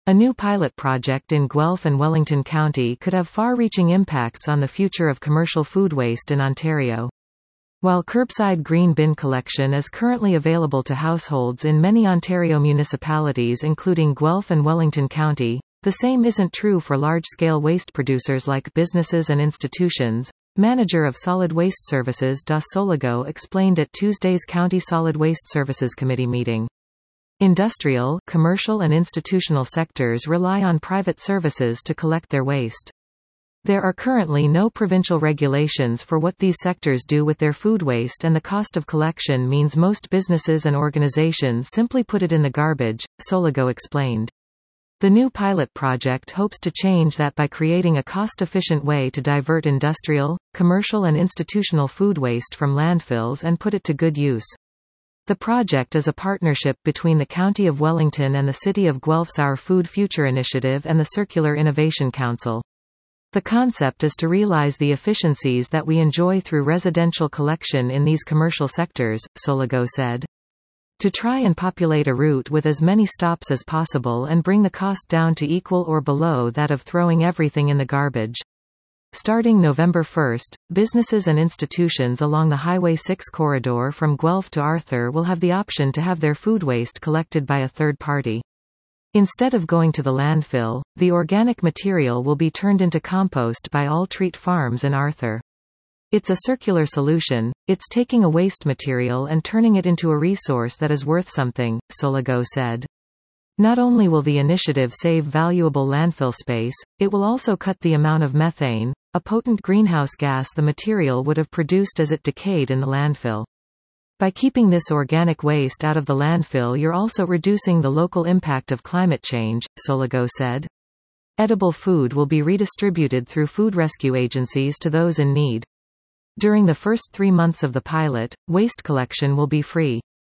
A new pilot project in Guelph and Wellington County could have far-reaching impacts on the future of commercial food waste in Ontario. While curbside green bin collection is currently available to households in many Ontario municipalities including Guelph and Wellington County, the same isn't true for large-scale waste producers like businesses and institutions. Manager of Solid Waste Services Das Soligo explained at Tuesday's County Solid Waste Services Committee meeting. Industrial, commercial and institutional sectors rely on private services to collect their waste. There are currently no provincial regulations for what these sectors do with their food waste, and the cost of collection means most businesses and organizations simply put it in the garbage, Soligo explained. The new pilot project hopes to change that by creating a cost-efficient way to divert industrial, commercial and institutional food waste from landfills and put it to good use. The project is a partnership between the County of Wellington and the City of Guelph's Our Food Future initiative and the Circular Innovation Council. The concept is to realize the efficiencies that we enjoy through residential collection in these commercial sectors, Soligo said. To try and populate a route with as many stops as possible and bring the cost down to equal or below that of throwing everything in the garbage. Starting November 1, businesses and institutions along the Highway 6 corridor from Guelph to Arthur will have the option to have their food waste collected by a third party. Instead of going to the landfill, the organic material will be turned into compost by All Treat Farms in Arthur. It's a circular solution, it's taking a waste material and turning it into a resource that is worth something, Soligo said. Not only will the initiative save valuable landfill space, it will also cut the amount of methane, a potent greenhouse gas the material would have produced as it decayed in the landfill. By keeping this organic waste out of the landfill, you're also reducing the local impact of climate change, Soligo said. Edible food will be redistributed through food rescue agencies to those in need. During the first 3 months of the pilot, waste collection will be free.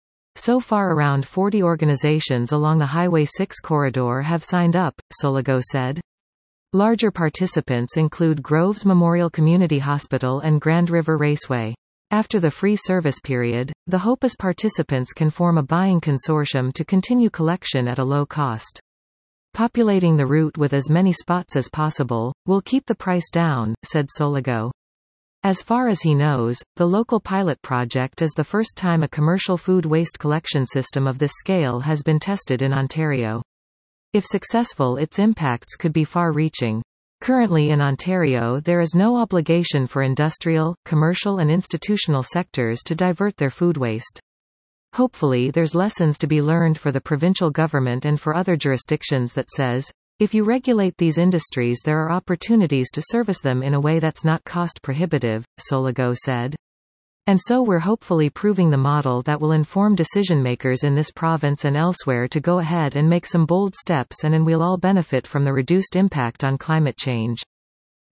So far around 40 organizations along the Highway 6 corridor have signed up, Soligo said. Larger participants include Groves Memorial Community Hospital and Grand River Raceway. After the free service period, the hope is participants can form a buying consortium to continue collection at a low cost. Populating the route with as many spots as possible will keep the price down, said Soligo. As far as he knows, the local pilot project is the first time a commercial food waste collection system of this scale has been tested in Ontario. If successful, its impacts could be far-reaching. Currently in Ontario there is no obligation for industrial, commercial and institutional sectors to divert their food waste. Hopefully there's lessons to be learned for the provincial government and for other jurisdictions that says, if you regulate these industries there are opportunities to service them in a way that's not cost prohibitive, Soligo said. And so we're hopefully proving the model that will inform decision makers in this province and elsewhere to go ahead and make some bold steps, and we'll all benefit from the reduced impact on climate change.